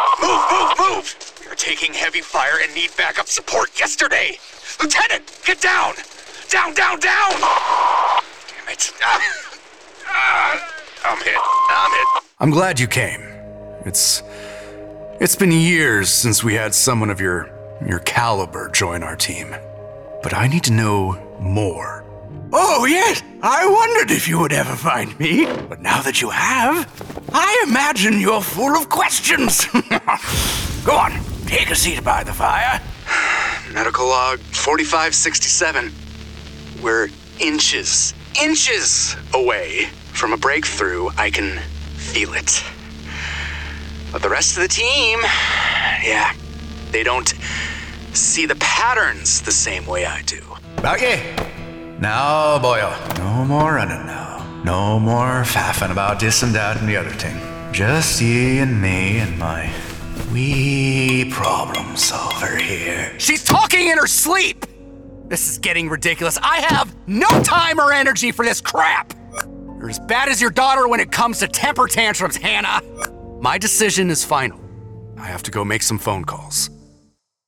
Move! You're taking heavy fire and need backup support yesterday! Lieutenant, get down! Down! Damn it. I'm hit. I'm glad you came. It's been years since we had someone of your caliber join our team. But I need to know more. Oh, yes. I wondered if you would ever find me. But now that you have, I imagine you're full of questions. Go on, take a seat by the fire. Medical log 4567. We're inches away from a breakthrough. I can feel it. But the rest of the team, yeah, they don't see the patterns the same way I do. Okay. Now, boyo, no more running now. No more faffing about this and that and the other thing. Just ye and me and my wee problem solver here. She's talking in her sleep! This is getting ridiculous. I have no time or energy for this crap! You're as bad as your daughter when it comes to temper tantrums, Hannah. My decision is final. I have to go make some phone calls.